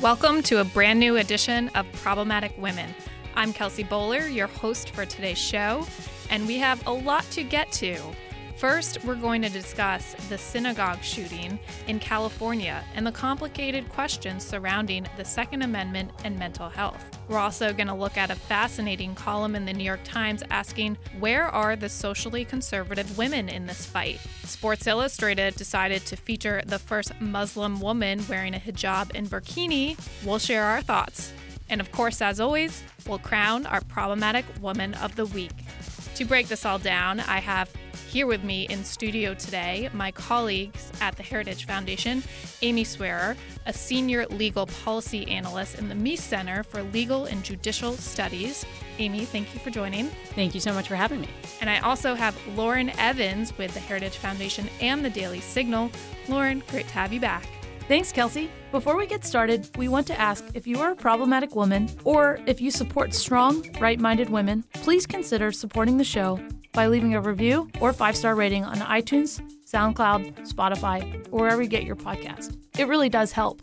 Welcome to a brand new edition of Problematic Women. I'm Kelsey Bowler, your host for today's show, and we have a lot to get to. First, we're going to discuss the synagogue shooting in California and the complicated questions surrounding the Second Amendment and mental health. We're also going to look at a fascinating column in the New York Times asking, where are the socially conservative women in this fight? Sports Illustrated decided to feature the first Muslim woman wearing a hijab and burkini. We'll share our thoughts. And of course, as always, we'll crown our Problematic Woman of the Week. To break this all down, I have here with me in studio today my colleagues at the Heritage Foundation, Amy Swearer, a senior legal policy analyst in the Meese Center for Legal and Judicial Studies. Amy, thank you for joining. Thank you so much for having me. And I also have Lauren Evans with the Heritage Foundation and the Daily Signal. Lauren, great to have you back. Thanks, Kelsey. Before we get started, we want to ask if you are a problematic woman or if you support strong, right-minded women, please consider supporting the show by leaving a review or 5-star rating on iTunes, SoundCloud, Spotify, or wherever you get your podcast. It really does help.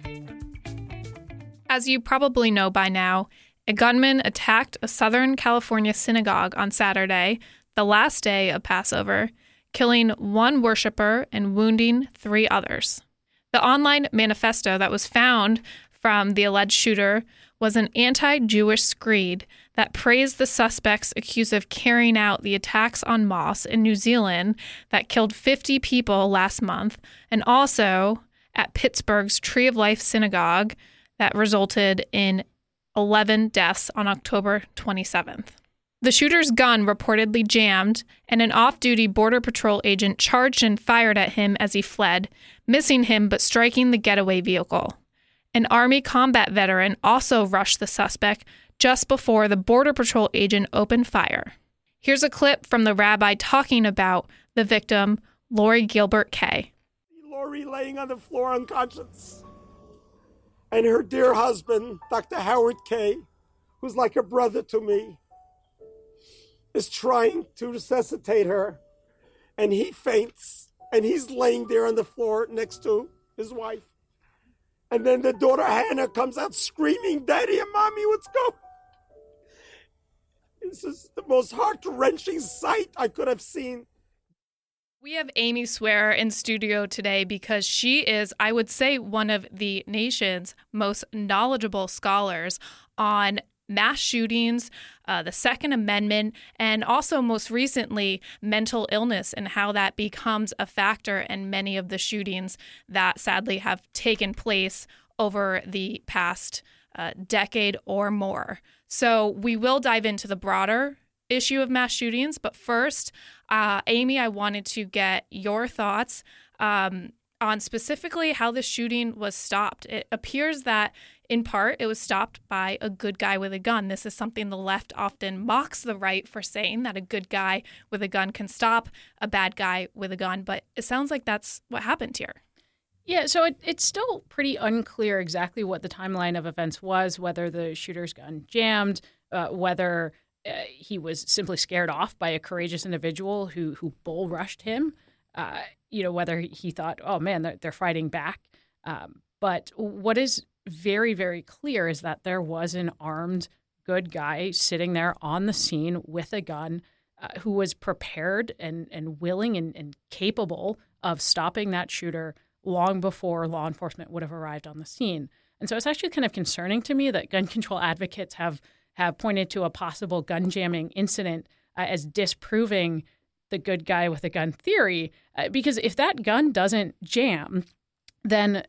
As you probably know by now, a gunman attacked a Southern California synagogue on Saturday, the last day of Passover, killing one worshiper and wounding 3 others. The online manifesto that was found from the alleged shooter was an anti-Jewish screed that praised the suspects accused of carrying out the attacks on mosques in New Zealand that killed 50 people last month, and also at Pittsburgh's Tree of Life Synagogue that resulted in 11 deaths on October 27th. The shooter's gun reportedly jammed, and an off-duty Border Patrol agent charged and fired at him as he fled, missing him but striking the getaway vehicle. An Army combat veteran also rushed the suspect just before the Border Patrol agent opened fire. Here's a clip from the rabbi talking about the victim, Lori Gilbert Kay. Lori laying on the floor unconscious. And her dear husband, Dr. Howard Kay, who's like a brother to me, is trying to resuscitate her. And he faints. And he's laying there on the floor next to his wife. And then the daughter Hannah comes out screaming, "Daddy and Mommy, what's going?" This is the most heart-wrenching sight I could have seen. We have Amy Swearer in studio today because she is, I would say, one of the nation's most knowledgeable scholars on mass shootings, the Second Amendment, and also most recently mental illness and how that becomes a factor in many of the shootings that sadly have taken place over the past decade or more. So we will dive into the broader issue of mass shootings, but first, Amy, I wanted to get your thoughts on specifically how the shooting was stopped. It appears that in part, it was stopped by a good guy with a gun. This is something the left often mocks the right for saying, that a good guy with a gun can stop a bad guy with a gun. But it sounds like that's what happened here. Yeah, so it's still pretty unclear exactly what the timeline of events was, whether the shooter's gun jammed, whether he was simply scared off by a courageous individual who bull rushed him, whether he thought, oh, man, they're fighting back. But what is very, very clear is that there was an armed good guy sitting there on the scene with a gun who was prepared and willing and capable of stopping that shooter long before law enforcement would have arrived on the scene. And so it's actually kind of concerning to me that gun control advocates have pointed to a possible gun jamming incident as disproving the good guy with a gun theory, because if that gun doesn't jam, then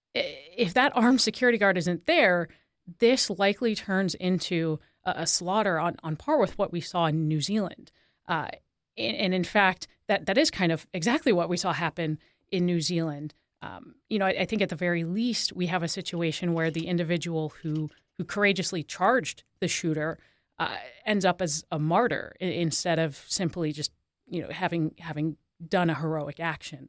if that armed security guard isn't there, this likely turns into a slaughter on par with what we saw in New Zealand. And in fact, that is kind of exactly what we saw happen in New Zealand. I think at the very least, we have a situation where the individual who courageously charged the shooter ends up as a martyr instead of simply just, having done a heroic action.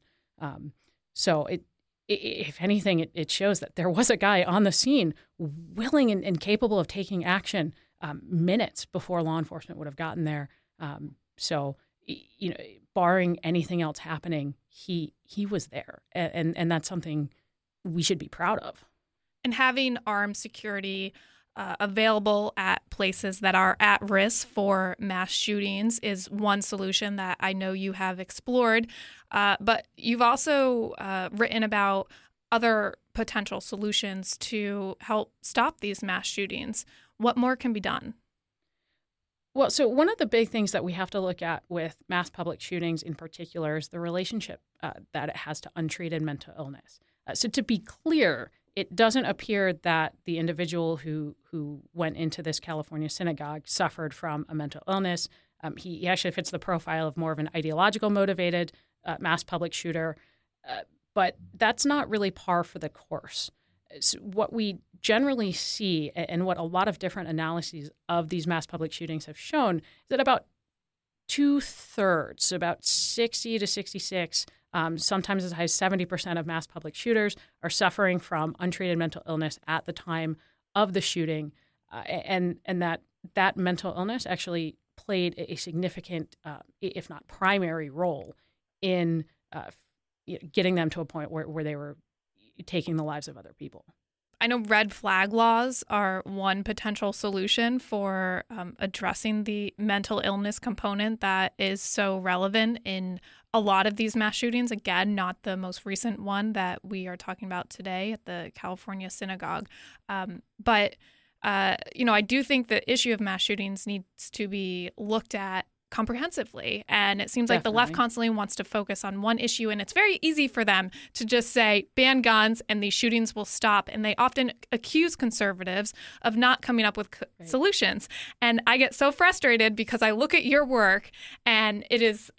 So if anything, it shows that there was a guy on the scene willing and capable of taking action minutes before law enforcement would have gotten there. So barring anything else happening, he was there. And that's something we should be proud of. And having armed security available at places that are at risk for mass shootings is one solution that I know you have explored. But you've also written about other potential solutions to help stop these mass shootings. What more can be done? Well, so one of the big things that we have to look at with mass public shootings in particular is the relationship that it has to untreated mental illness. So to be clear, it doesn't appear that the individual who went into this California synagogue suffered from a mental illness. He actually fits the profile of more of an ideological motivated mass public shooter, but that's not really par for the course. So what we generally see, and what a lot of different analyses of these mass public shootings have shown, is that about 2/3, so about 60 to 66, sometimes as high as 70% of mass public shooters are suffering from untreated mental illness at the time of the shooting, and that mental illness actually played a significant, if not primary, role in getting them to a point where they were taking the lives of other people. I know red flag laws are one potential solution for addressing the mental illness component that is so relevant in a lot of these mass shootings. Again, not the most recent one that we are talking about today at the California synagogue. But I do think the issue of mass shootings needs to be looked at comprehensively. And it seems like the left constantly wants to focus on one issue, and it's very easy for them to just say, ban guns and these shootings will stop. And they often accuse conservatives of not coming up with solutions. And I get so frustrated because I look at your work and it is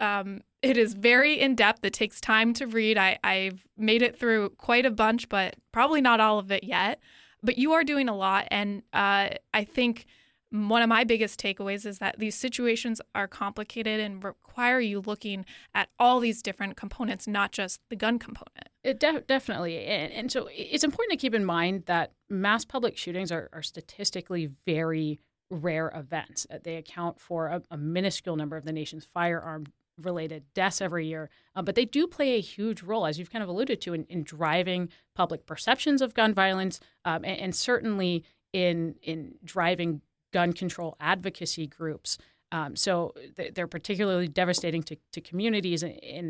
very in-depth. It takes time to read. I've made it through quite a bunch, but probably not all of it yet. But you are doing a lot. And I think one of my biggest takeaways is that these situations are complicated and require you looking at all these different components, not just the gun component. Definitely. And so it's important to keep in mind that mass public shootings are statistically very rare events. They account for a minuscule number of the nation's firearm-related deaths every year. But they do play a huge role, as you've kind of alluded to, in driving public perceptions of gun violence and certainly in driving gun control advocacy groups. So they're particularly devastating to communities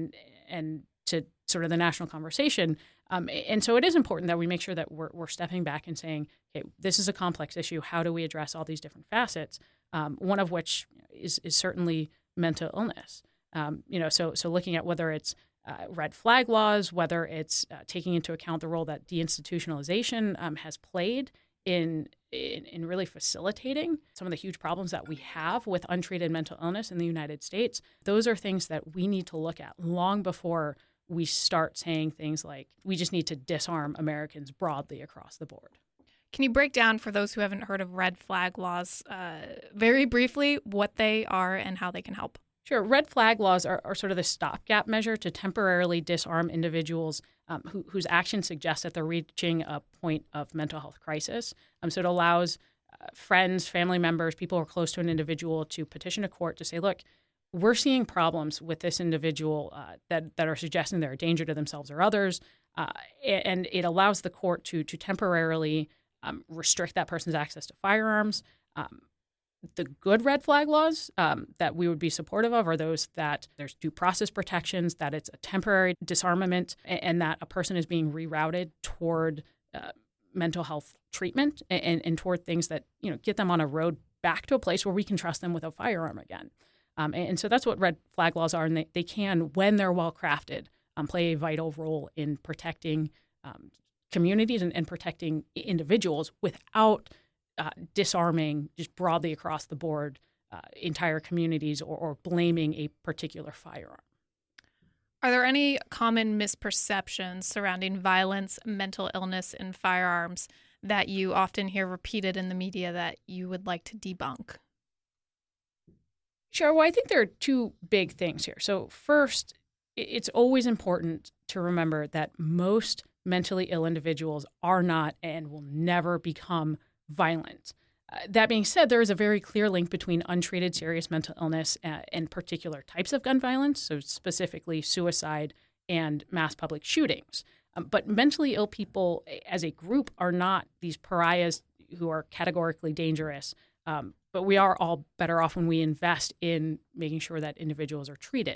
and to sort of the national conversation. And so it is important that we make sure that we're stepping back and saying, okay, this is a complex issue. How do we address all these different facets? One of which is certainly mental illness. So looking at whether it's red flag laws, whether it's taking into account the role that deinstitutionalization has played in really facilitating some of the huge problems that we have with untreated mental illness in the United States. Those are things that we need to look at long before we start saying things like, we just need to disarm Americans broadly across the board. Can you break down, for those who haven't heard of red flag laws, very briefly what they are and how they can help? Sure. Red flag laws are sort of the stopgap measure to temporarily disarm individuals whose actions suggest that they're reaching a point of mental health crisis. So it allows friends, family members, people who are close to an individual to petition a court to say, look, we're seeing problems with this individual that are suggesting they're a danger to themselves or others. And it allows the court to temporarily restrict that person's access to firearms. The good red flag laws that we would be supportive of are those that there's due process protections, that it's a temporary disarmament, and that a person is being rerouted toward mental health treatment and toward things that get them on a road back to a place where we can trust them with a firearm again. And so that's what red flag laws are, and they can, when they're well crafted, play a vital role in protecting communities and protecting individuals without disarming just broadly across the board entire communities or blaming a particular firearm. Are there any common misperceptions surrounding violence, mental illness, and firearms that you often hear repeated in the media that you would like to debunk? Sure. Well, I think there are two big things here. So first, it's always important to remember that most mentally ill individuals are not and will never become violent. That being said, there is a very clear link between untreated serious mental illness and particular types of gun violence, so specifically suicide and mass public shootings. But mentally ill people as a group are not these pariahs who are categorically dangerous. But we are all better off when we invest in making sure that individuals are treated.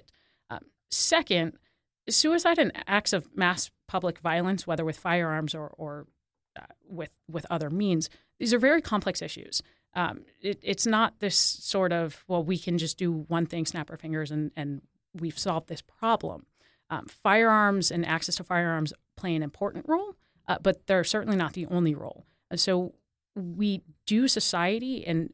Second, suicide and acts of mass public violence, whether with firearms or with other means, these are very complex issues. It's not this sort of, well, we can just do one thing, snap our fingers, and we've solved this problem. Firearms and access to firearms play an important role, but they're certainly not the only role. So we do society and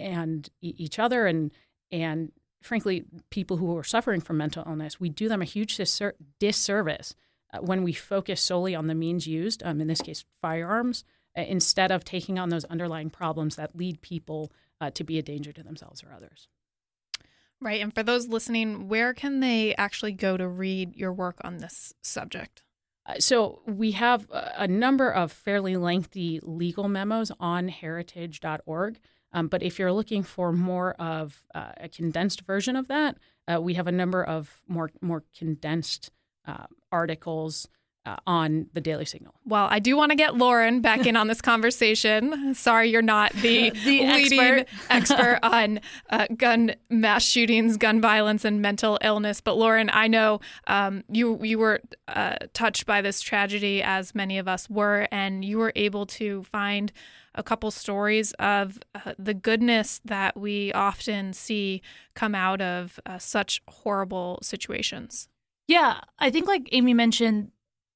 each other and frankly, people who are suffering from mental illness, we do them a huge disservice when we focus solely on the means used, in this case, firearms, instead of taking on those underlying problems that lead people to be a danger to themselves or others. Right. And for those listening, where can they actually go to read your work on this subject? So we have a number of fairly lengthy legal memos on heritage.org. But if you're looking for more of a condensed version of that, we have a number of more condensed articles on the Daily Signal. Well, I do want to get Lauren back in on this conversation. Sorry, you're not the leading expert on gun mass shootings, gun violence, and mental illness. But Lauren, I know you were touched by this tragedy, as many of us were, and you were able to find a couple stories of the goodness that we often see come out of such horrible situations. Yeah, I think like Amy mentioned,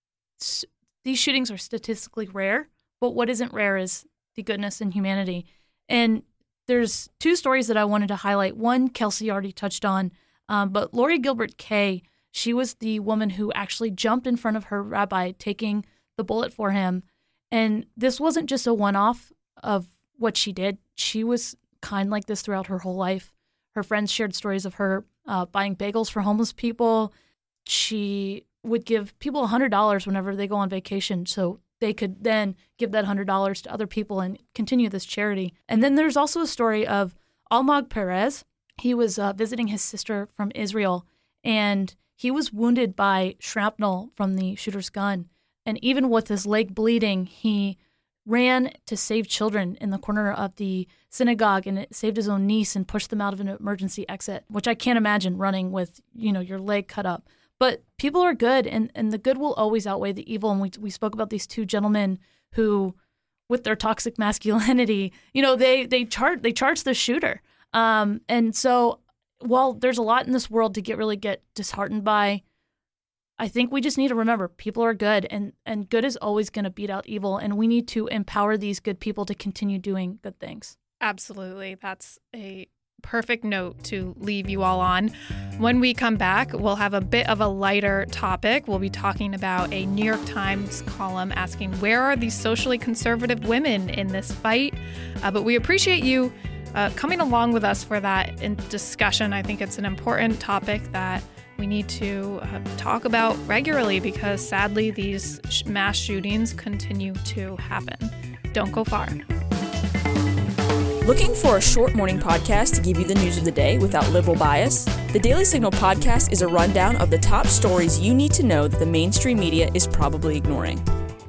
these shootings are statistically rare, but what isn't rare is the goodness and humanity. And there's two stories that I wanted to highlight. One, Kelsey already touched on, but Lori Gilbert Kay, she was the woman who actually jumped in front of her rabbi, taking the bullet for him. And this wasn't just a one-off of what she did. She was kind like this throughout her whole life. Her friends shared stories of her buying bagels for homeless people. She would give people $100 whenever they go on vacation so they could then give that $100 to other people and continue this charity. And then there's also a story of Almog Perez. He was visiting his sister from Israel, and he was wounded by shrapnel from the shooter's gun. And even with his leg bleeding, he ran to save children in the corner of the synagogue, and it saved his own niece and pushed them out of an emergency exit, which I can't imagine running with, your leg cut up. But people are good, and the good will always outweigh the evil. And we spoke about these two gentlemen who, with their toxic masculinity, they charged the shooter. And so while there's a lot in this world to get disheartened by, I think we just need to remember people are good, and good is always going to beat out evil, and we need to empower these good people to continue doing good things. Absolutely. That's a perfect note to leave you all on. When we come back, we'll have a bit of a lighter topic. We'll be talking about a New York Times column asking, where are these socially conservative women in this fight? But we appreciate you coming along with us for that discussion. I think it's an important topic that we need to talk about regularly because sadly these mass shootings continue to happen. Don't go far. Looking for a short morning podcast to give you the news of the day without liberal bias? The Daily Signal podcast is a rundown of the top stories you need to know that the mainstream media is probably ignoring.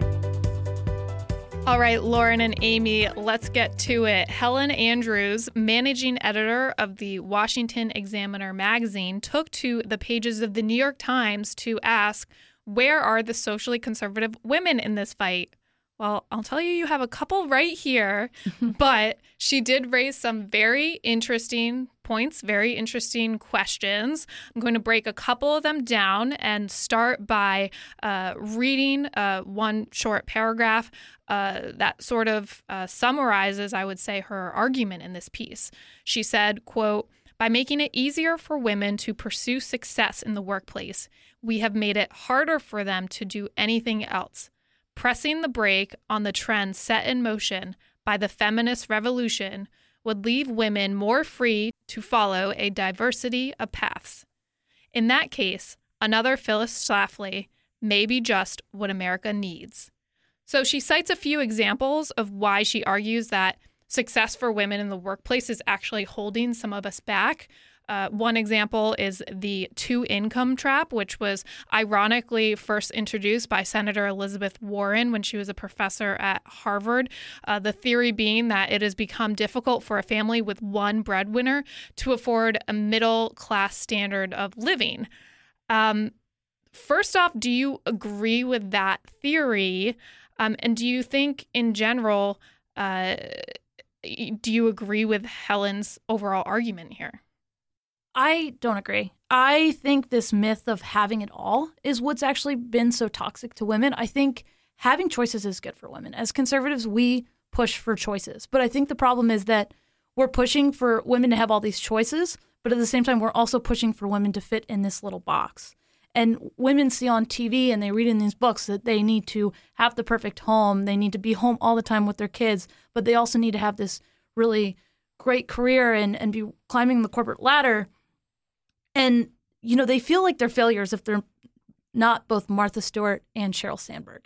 All right, Lauren and Amy, let's get to it. Helen Andrews, managing editor of the Washington Examiner magazine, took to the pages of the New York Times to ask, where are the socially conservative women in this fight? Well, I'll tell you, you have a couple right here, but she did raise some very interesting points, very interesting questions. I'm going to break a couple of them down and start by reading one short paragraph that sort of summarizes, I would say, her argument in this piece. She said, quote, "By making it easier for women to pursue success in the workplace, we have made it harder for them to do anything else. Pressing the brake on the trend set in motion by the feminist revolution would leave women more free to follow a diversity of paths. In that case, another Phyllis Schlafly may be just what America needs." So she cites a few examples of why she argues that success for women in the workplace is actually holding some of us back. One example is the two-income trap, which was ironically first introduced by Senator Elizabeth Warren when she was a professor at Harvard. The theory being that it has become difficult for a family with one breadwinner to afford a middle-class standard of living. First off, do you agree with that theory? And do you think in general, do you agree with Helen's overall argument here? I don't agree. I think this myth of having it all is what's actually been so toxic to women. I think having choices is good for women. As conservatives, we push for choices. But I think the problem is that we're pushing for women to have all these choices, but at the same time, we're also pushing for women to fit in this little box. And women see on TV and they read in these books that they need to have the perfect home. They need to be home all the time with their kids, but they also need to have this really great career and be climbing the corporate ladder. And, you know, they feel like they're failures if they're not both Martha Stewart and Sheryl Sandberg.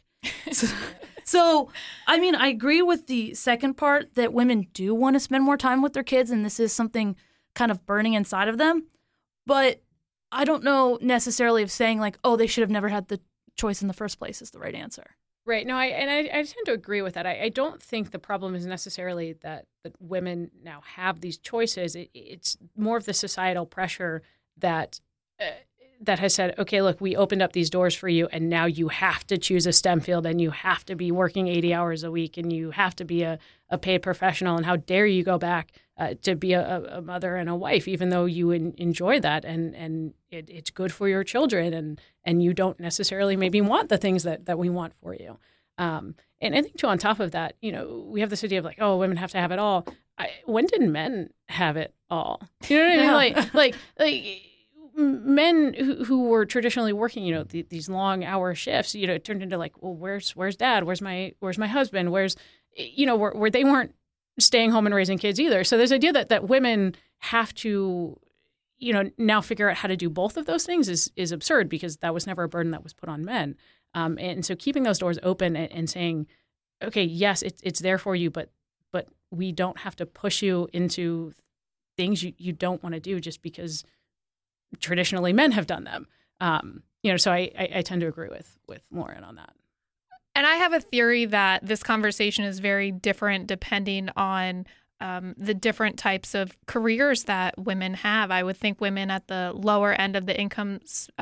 So, I mean, I agree with the second part that women do want to spend more time with their kids, and this is something kind of burning inside of them. But I don't know necessarily if saying like, oh, they should have never had the choice in the first place is the right answer. Right. No, I tend to agree with that. I don't think the problem is necessarily that women now have these choices. It's more of the societal pressure that has said, okay, look, we opened up these doors for you, and now you have to choose a STEM field, and you have to be working 80 hours a week, and you have to be a paid professional, and how dare you go back to be a mother and a wife, even though you enjoy that, and it's good for your children, and you don't necessarily maybe want the things that we want for you. And I think, too, on top of that, you know, we have this idea of like, oh, women have to have it all. When did men have it all? You know what I mean? Like men who were traditionally working, you know, these long hour shifts, you know, it turned into like, well, where's dad? Where's my husband? Where's, you know, where they weren't staying home and raising kids either. So there's idea that women have to, you know, now figure out how to do both of those things is absurd, because that was never a burden that was put on men. And so keeping those doors open and saying, okay, yes, it's there for you, but we don't have to push you into things you don't want to do just because traditionally men have done them. You know, so I tend to agree with Lauren on that. And I have a theory that this conversation is very different depending on the different types of careers that women have. I would think women at the lower end of the income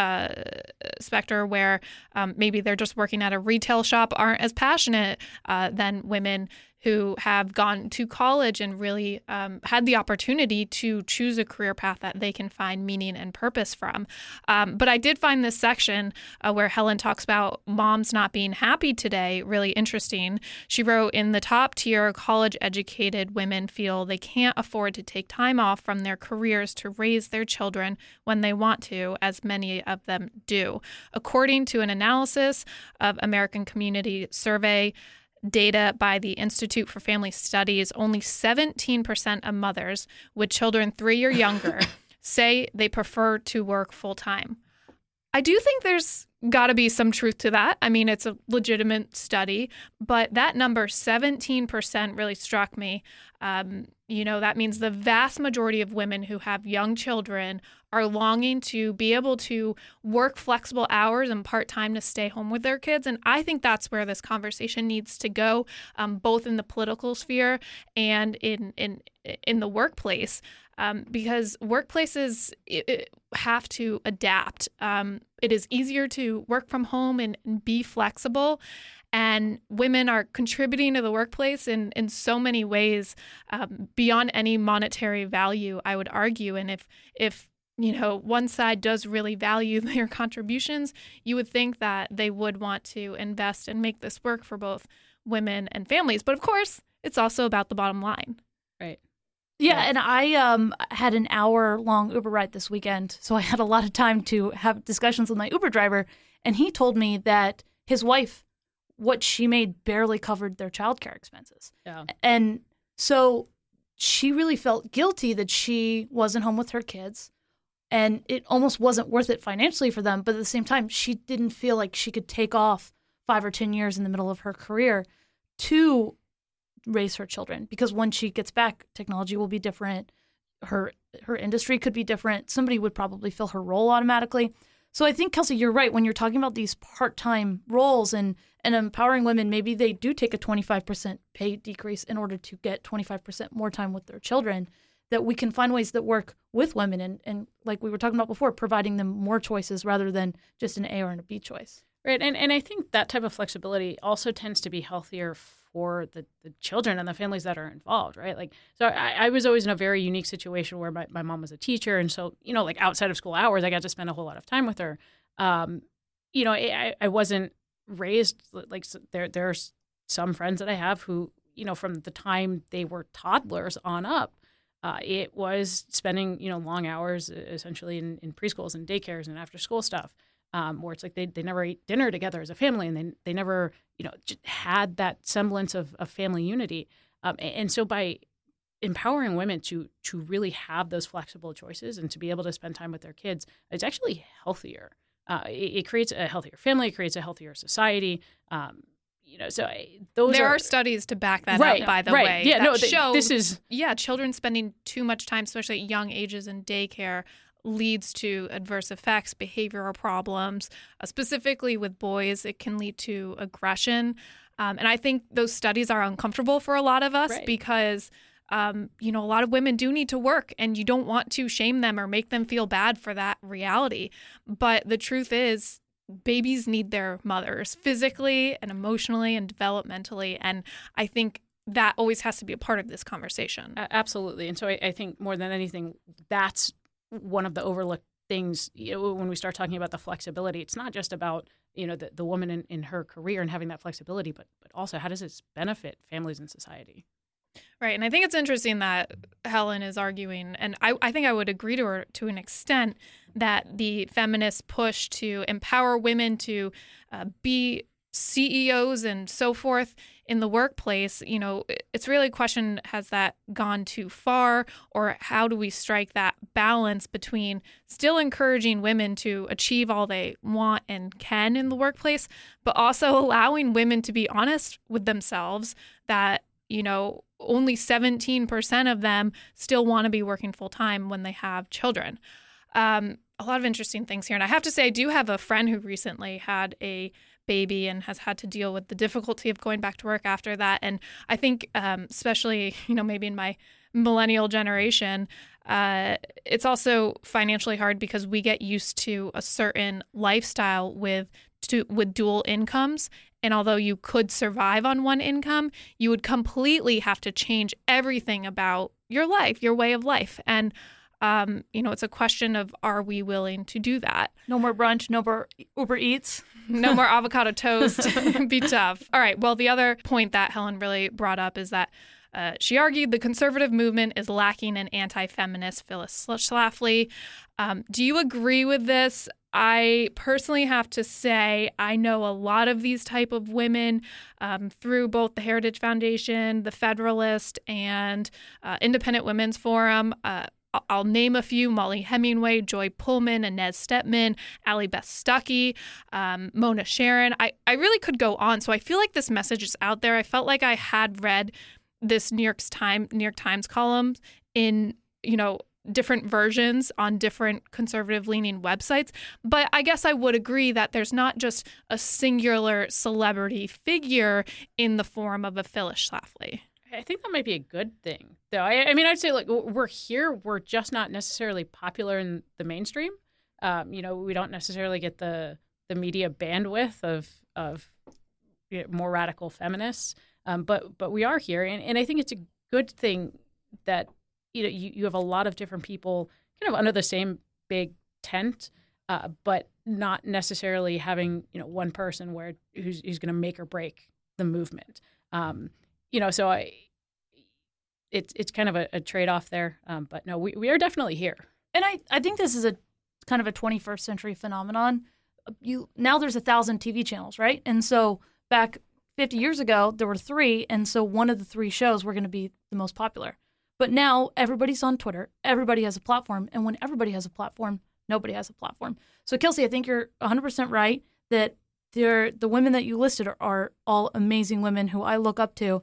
spectrum, where maybe they're just working at a retail shop, aren't as passionate than women who have gone to college and really had the opportunity to choose a career path that they can find meaning and purpose from. But I did find this section where Helen talks about moms not being happy today really interesting. She wrote, in the top tier, college-educated women feel they can't afford to take time off from their careers to raise their children when they want to, as many of them do. According to an analysis of American Community Survey data by the Institute for Family Studies, only 17% of mothers with children 3 or younger say they prefer to work full-time. I do think there's got to be some truth to that. I mean, it's a legitimate study, but that number, 17%, really struck me. You know, that means the vast majority of women who have young children are longing to be able to work flexible hours and part-time to stay home with their kids. And I think that's where this conversation needs to go, both in the political sphere and in the workplace, because workplaces have to adapt. It is easier to work from home and be flexible. And women are contributing to the workplace in so many ways beyond any monetary value, I would argue. And if you know, one side does really value their contributions, you would think that they would want to invest and make this work for both women and families. But of course, it's also about the bottom line. Right. Yeah, and I had an hour-long Uber ride this weekend, so I had a lot of time to have discussions with my Uber driver, and he told me that his wife, what she made barely covered their childcare expenses. Yeah. And so she really felt guilty that she wasn't home with her kids, and it almost wasn't worth it financially for them, but at the same time, she didn't feel like she could take off 5 or 10 years in the middle of her career to raise her children, because when she gets back, technology will be different. her industry could be different. Somebody would probably fill her role automatically. So I think, Kelsey, you're right. When you're talking about these part-time roles and empowering women, maybe they do take a 25% pay decrease in order to get 25% more time with their children, that we can find ways that work with women and like we were talking about before, providing them more choices rather than just an A or a B choice. Right. And I think that type of flexibility also tends to be healthier for the children and the families that are involved, right? Like, so I was always in a very unique situation where my mom was a teacher. And so, like outside of school hours, I got to spend a whole lot of time with her. I wasn't raised like there's some friends that I have who, from the time they were toddlers on up, it was spending, long hours essentially in preschools and daycares and after school stuff. Where it's like they never ate dinner together as a family, and they never just had that semblance of family unity. And so by empowering women to really have those flexible choices and to be able to spend time with their kids, it's actually healthier. It creates a healthier family, it creates a healthier society. There are studies to back that up, by the way. Yeah, that show children spending too much time, especially at young ages in daycare, leads to adverse effects, behavioral problems. Specifically with boys, it can lead to aggression. And I think those studies are uncomfortable for a lot of us because, a lot of women do need to work and you don't want to shame them or make them feel bad for that reality. But the truth is, babies need their mothers physically and emotionally and developmentally. And I think that always has to be a part of this conversation. Absolutely. And so I think more than anything, that's one of the overlooked things when we start talking about the flexibility. It's not just about the woman in her career and having that flexibility, but also how does this benefit families and society? Right. And I think it's interesting that Helen is arguing, and I think I would agree to her to an extent, that the feminist push to empower women to be CEOs and so forth in the workplace, it's really a question, has that gone too far, or how do we strike that balance between still encouraging women to achieve all they want and can in the workplace, but also allowing women to be honest with themselves that, only 17% of them still want to be working full time when they have children. A lot of interesting things here. And I have to say, I do have a friend who recently had a baby and has had to deal with the difficulty of going back to work after that. And I think especially, maybe in my millennial generation, it's also financially hard because we get used to a certain lifestyle with dual incomes. And although you could survive on one income, you would completely have to change everything about your life, your way of life. And it's a question of, are we willing to do that? No more brunch, no more Uber Eats. No more avocado toast. It'd be tough. All right. Well, the other point that Helen really brought up is that she argued the conservative movement is lacking an anti-feminist. Phyllis Schlafly. Do you agree with this? I personally have to say I know a lot of these type of women through both the Heritage Foundation, the Federalist, and Independent Women's Forum. I'll name a few: Molly Hemingway, Joy Pullman, Inez Stepman, Allie Beth Stuckey, Mona Sharon. I really could go on. So I feel like this message is out there. I felt like I had read this New York Times column in, different versions on different conservative-leaning websites. But I guess I would agree that there's not just a singular celebrity figure in the form of a Phyllis Schlafly. I think that might be a good thing, though. I'd say, we're here. We're just not necessarily popular in the mainstream. We don't necessarily get the media bandwidth of more radical feminists. But we are here, and I think it's a good thing that you have a lot of different people kind of under the same big tent, but not necessarily having one person who's going to make or break the movement. So it's kind of a trade-off there. But no, we are definitely here. And I think this is a kind of a 21st century phenomenon. Now there's 1,000 TV channels, right? And so back 50 years ago, there were 3, and so one of the 3 shows were going to be the most popular. But now everybody's on Twitter. Everybody has a platform. And when everybody has a platform, nobody has a platform. So, Kelsey, I think you're 100% right that the women that you listed are all amazing women who I look up to.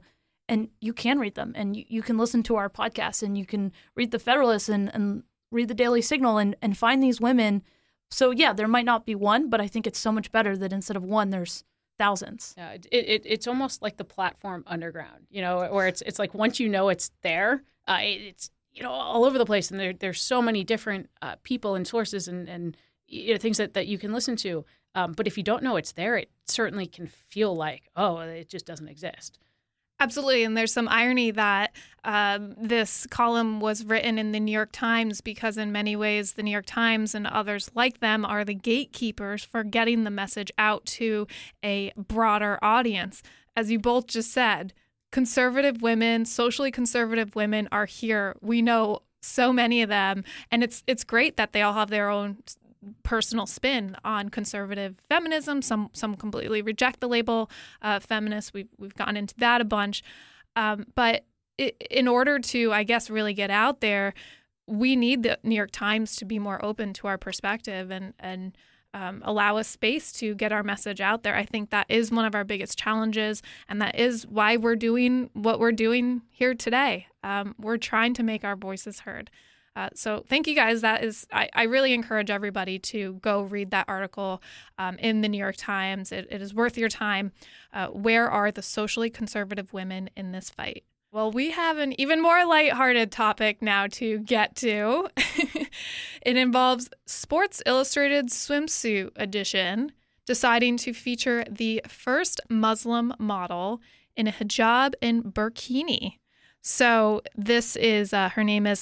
and you can read them, and you can listen to our podcast, and you can read the Federalist and read the Daily Signal and find these women. So yeah, there might not be one, but I think it's so much better that instead of one, there's thousands. Yeah, it's almost like the platform underground, where it's like once you know it's there, it's all over the place, and there's so many different people and sources and things that you can listen to. But if you don't know it's there, it certainly can feel like, oh, it just doesn't exist. Absolutely. And there's some irony that this column was written in the New York Times because in many ways the New York Times and others like them are the gatekeepers for getting the message out to a broader audience. As you both just said, conservative women, socially conservative women are here. We know so many of them. And it's great that they all have their own personal spin on conservative feminism. Some completely reject the label feminist. We've gotten into that a bunch. But in order to, I guess, really get out there, we need the New York Times to be more open to our perspective and allow us space to get our message out there. I think that is one of our biggest challenges, and that is why we're doing what we're doing here today. We're trying to make our voices heard. So thank you guys. That is, I really encourage everybody to go read that article in the New York Times. It is worth your time. Where are the socially conservative women in this fight? Well, we have an even more lighthearted topic now to get to. It involves Sports Illustrated swimsuit edition deciding to feature the first Muslim model in a hijab and burkini. So this is, her name is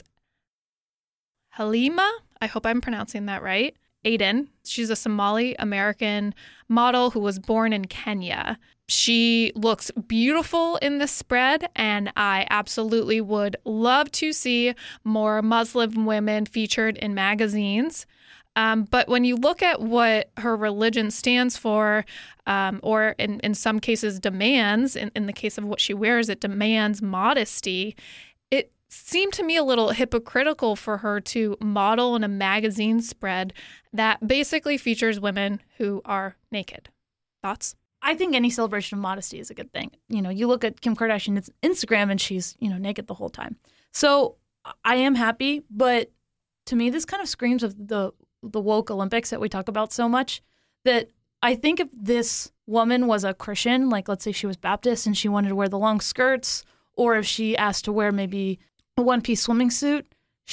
Halima, I hope I'm pronouncing that right, Aden. She's a Somali-American model who was born in Kenya. She looks beautiful in this spread, and I absolutely would love to see more Muslim women featured in magazines. But when you look at what her religion stands for, or in some cases demands, in the case of what she wears, it demands modesty. It seemed to me a little hypocritical for her to model in a magazine spread that basically features women who are naked. Thoughts? I think any celebration of modesty is a good thing. You look at Kim Kardashian's Instagram and she's, naked the whole time. So I am happy, but to me, this kind of screams of the woke Olympics that we talk about so much, that I think if this woman was a Christian, like let's say she was Baptist and she wanted to wear the long skirts, or if she asked to wear maybe a one-piece swimming suit,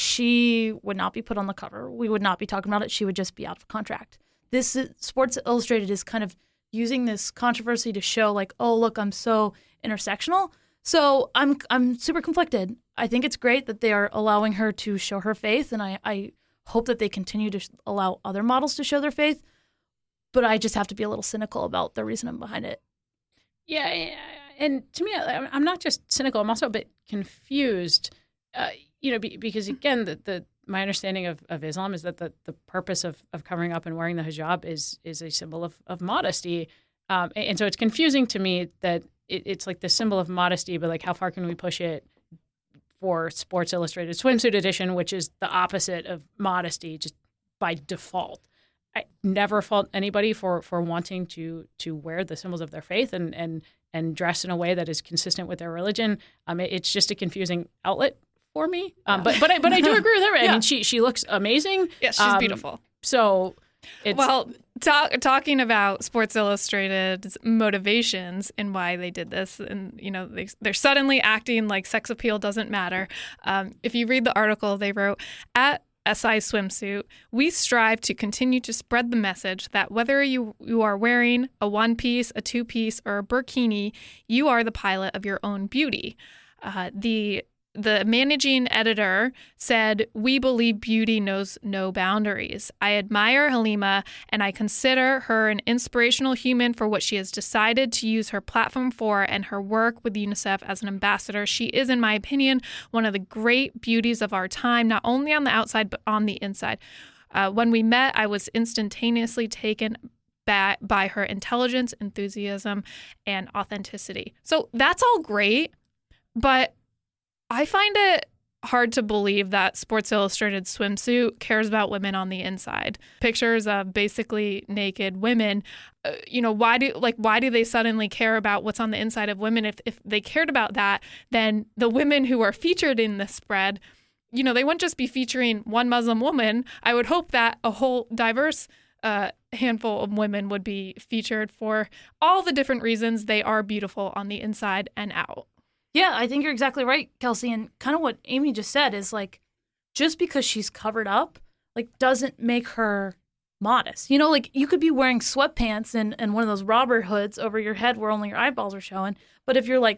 she would not be put on the cover. We would not be talking about it. She would just be out of contract. This Sports Illustrated is kind of using this controversy to show like, oh, look, I'm so intersectional. So I'm super conflicted. I think it's great that they are allowing her to show her faith, and I hope that they continue to allow other models to show their faith. But I just have to be a little cynical about the reasoning behind it. Yeah, and to me, I'm not just cynical. I'm also a bit confused. Because again, my understanding of Islam is that the purpose of covering up and wearing the hijab is a symbol of modesty. And so it's confusing to me that it's like the symbol of modesty, but like how far can we push it for Sports Illustrated swimsuit edition, which is the opposite of modesty just by default. I never fault anybody for wanting to wear the symbols of their faith and dress in a way that is consistent with their religion. It's just a confusing outlet for me. But I do agree with her. I mean, she looks amazing. Yes, she's beautiful. So talking about Sports Illustrated's motivations and why they did this, and they're suddenly acting like sex appeal doesn't matter. If you read the article they wrote, at SI Swimsuit, we strive to continue to spread the message that whether you are wearing a one-piece, a two-piece, or a burkini, you are the pilot of your own beauty. The managing editor said, "We believe beauty knows no boundaries. I admire Halima, and I consider her an inspirational human for what she has decided to use her platform for and her work with UNICEF as an ambassador. She is, in my opinion, one of the great beauties of our time, not only on the outside, but on the inside. When we met, I was instantaneously taken by her intelligence, enthusiasm, and authenticity." So that's all great, but I find it hard to believe that Sports Illustrated swimsuit cares about women on the inside. Pictures of basically naked women. Why do they suddenly care about what's on the inside of women? If they cared about that, then the women who are featured in the spread, they wouldn't just be featuring one Muslim woman. I would hope that a whole diverse handful of women would be featured for all the different reasons they are beautiful on the inside and out. Yeah, I think you're exactly right, Kelsey. And kind of what Amy just said is like, just because she's covered up, like, doesn't make her modest. Like, you could be wearing sweatpants and one of those robber hoods over your head where only your eyeballs are showing. But if you're like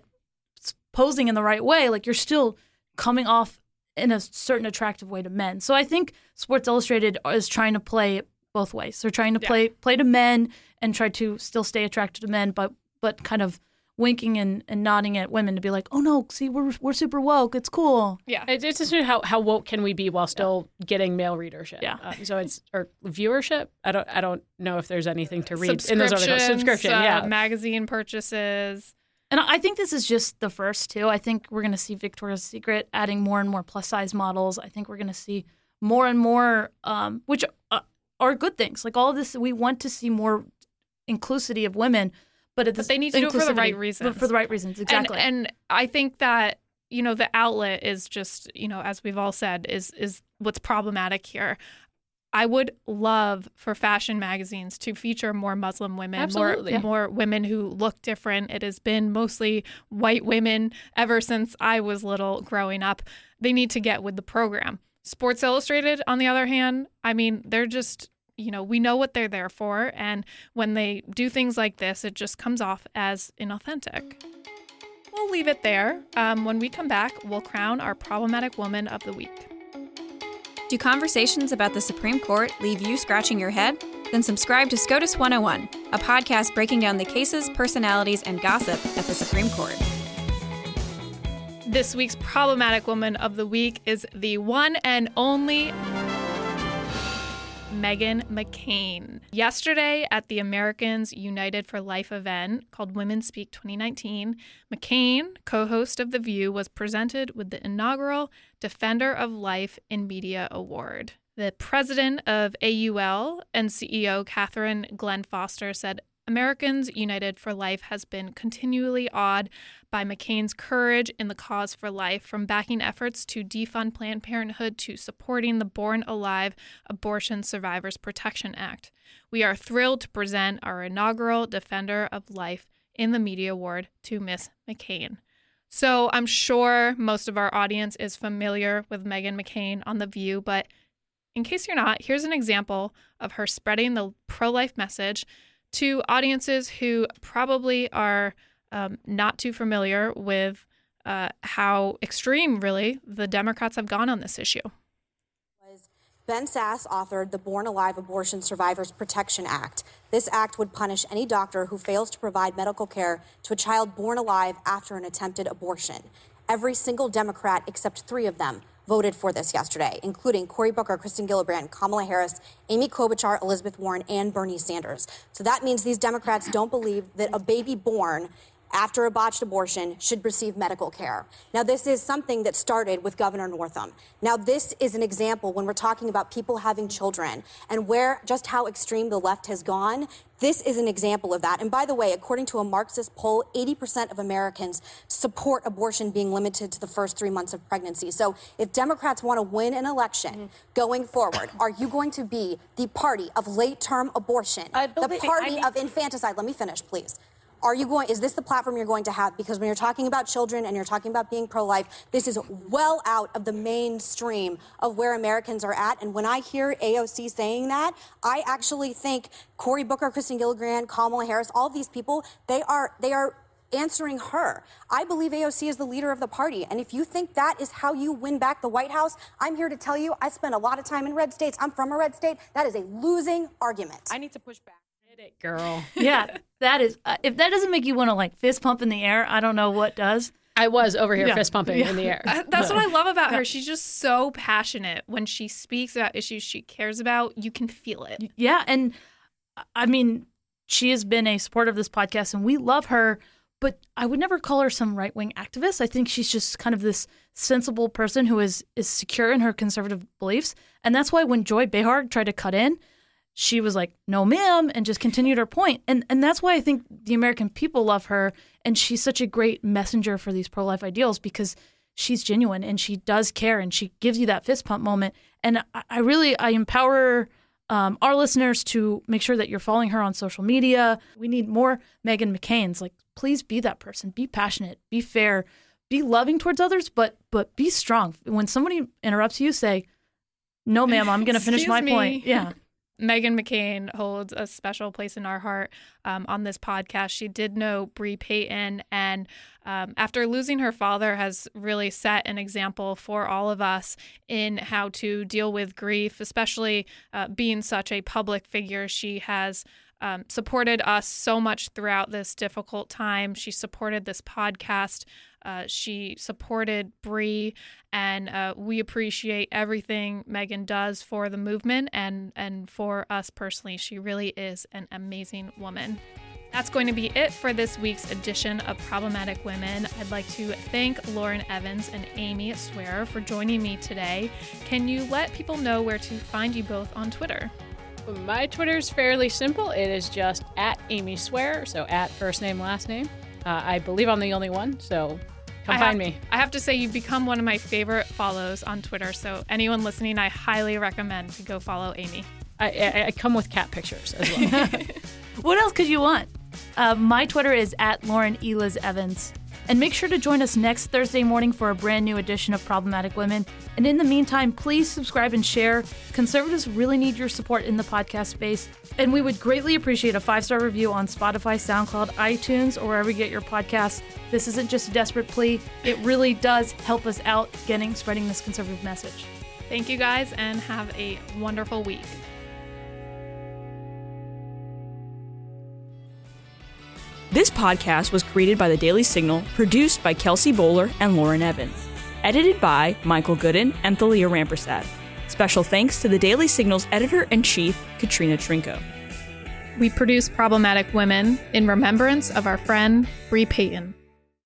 posing in the right way, like, you're still coming off in a certain attractive way to men. So I think Sports Illustrated is trying to play it both ways. They're trying to play to men and try to still stay attracted to men, but kind of winking and nodding at women to be like, oh no, see, we're super woke. It's cool. Yeah. It's just how woke can we be while still getting male readership? Yeah. So it's or viewership. I don't know if there's anything to read in those articles. Subscription. Magazine purchases. And I think this is just the first two. I think we're going to see Victoria's Secret adding more and more plus size models. I think we're going to see more and more, which are good things. Like all of this, we want to see more inclusivity of women. But they need to do it for the right reasons. For the right reasons, exactly. And I think that, the outlet is just, as we've all said, is what's problematic here. I would love for fashion magazines to feature more Muslim women, Absolutely. more women who look different. It has been mostly white women ever since I was little growing up. They need to get with the program. Sports Illustrated, on the other hand, they're just... we know what they're there for. And when they do things like this, it just comes off as inauthentic. We'll leave it there. When we come back, we'll crown our problematic woman of the week. Do conversations about the Supreme Court leave you scratching your head? Then subscribe to SCOTUS 101, a podcast breaking down the cases, personalities, and gossip at the Supreme Court. This week's problematic woman of the week is the one and only Meghan McCain. Yesterday at the Americans United for Life event called Women Speak 2019, McCain, co-host of The View, was presented with the inaugural Defender of Life in Media Award. The president of AUL and CEO Catherine Glenn Foster said, Americans United for Life has been continually awed by McCain's courage in the cause for life, from backing efforts to defund Planned Parenthood to supporting the Born Alive Abortion Survivors Protection Act. We are thrilled to present our inaugural Defender of Life in the Media Award to Miss McCain. So I'm sure most of our audience is familiar with Meghan McCain on The View, but in case you're not, here's an example of her spreading the pro-life message to audiences who probably are not too familiar with how extreme, really, the Democrats have gone on this issue. Ben Sasse authored the Born Alive Abortion Survivors Protection Act. This act would punish any doctor who fails to provide medical care to a child born alive after an attempted abortion. Every single Democrat, except 3 of them, voted for this yesterday, including Cory Booker, Kristen Gillibrand, Kamala Harris, Amy Klobuchar, Elizabeth Warren, and Bernie Sanders. So that means these Democrats don't believe that a baby born after a botched abortion should receive medical care. Now, this is something that started with Governor Northam. Now, this is an example when we're talking about people having children and just how extreme the left has gone. This is an example of that. And by the way, according to a Marxist poll, 80% of Americans support abortion being limited to the first 3 months of pregnancy. So if Democrats want to win an election going forward, are you going to be the party of late-term abortion, the party of infanticide? Let me finish, please. Is this the platform you're going to have? Because when you're talking about children and you're talking about being pro-life, this is well out of the mainstream of where Americans are at. And when I hear AOC saying that, I actually think Cory Booker, Kristen Gillibrand, Kamala Harris, all of these people, they are answering her. I believe AOC is the leader of the party. And if you think that is how you win back the White House, I'm here to tell you, I spent a lot of time in red states. I'm from a red state. That is a losing argument. I need to push back. Hit it, girl. Yeah, that is. If that doesn't make you want to fist pump in the air, I don't know what does. I was over here fist pumping in the air. That's what I love about her. She's just so passionate. When she speaks about issues she cares about, you can feel it. Yeah, and I mean, she has been a supporter of this podcast, and we love her. but I would never call her some right-wing activist. I think she's just kind of this sensible person who is secure in her conservative beliefs. And that's why when Joy Behar tried to cut in, she was like, no, ma'am, and just continued her point. And that's why I think the American people love her. And she's such a great messenger for these pro-life ideals because she's genuine and she does care and she gives you that fist pump moment. And I empower our listeners to make sure that you're following her on social media. We need more Meghan McCains. Like, please be that person. Be passionate. Be fair. Be loving towards others, but be strong. When somebody interrupts you, say, no, ma'am, I'm going to finish my point. Yeah. Meghan McCain holds a special place in our heart on this podcast. She did know Bre Payton, and after losing her father has really set an example for all of us in how to deal with grief, especially being such a public figure. She has supported us so much throughout this difficult time. She supported this podcast. She supported Bre, and we appreciate everything Meghan does for the movement and for us personally. She really is an amazing woman. That's going to be it for this week's edition of Problematic Women. I'd like to thank Lauren Evans and Amy Swearer for joining me today. Can you let people know where to find you both on Twitter? My Twitter's fairly simple. It is just at Amy Swearer, so at first name, last name. I believe I'm the only one, so come find me. I have to say you've become one of my favorite follows on Twitter, so anyone listening, I highly recommend to go follow Amy. I come with cat pictures as well. What else could you want? My Twitter is at Lauren Eliz Evans. And make sure to join us next Thursday morning for a brand new edition of Problematic Women. And in the meantime, please subscribe and share. Conservatives really need your support in the podcast space. And we would greatly appreciate a 5-star review on Spotify, SoundCloud, iTunes, or wherever you get your podcasts. This isn't just a desperate plea. It really does help us out spreading this conservative message. Thank you guys, and have a wonderful week. This podcast was created by The Daily Signal, produced by Kelsey Bowler and Lauren Evans. Edited by Michael Gooden and Thalia Rampersad. Special thanks to The Daily Signal's editor-in-chief, Katrina Trinko. We produce Problematic Women in remembrance of our friend Bre Payton.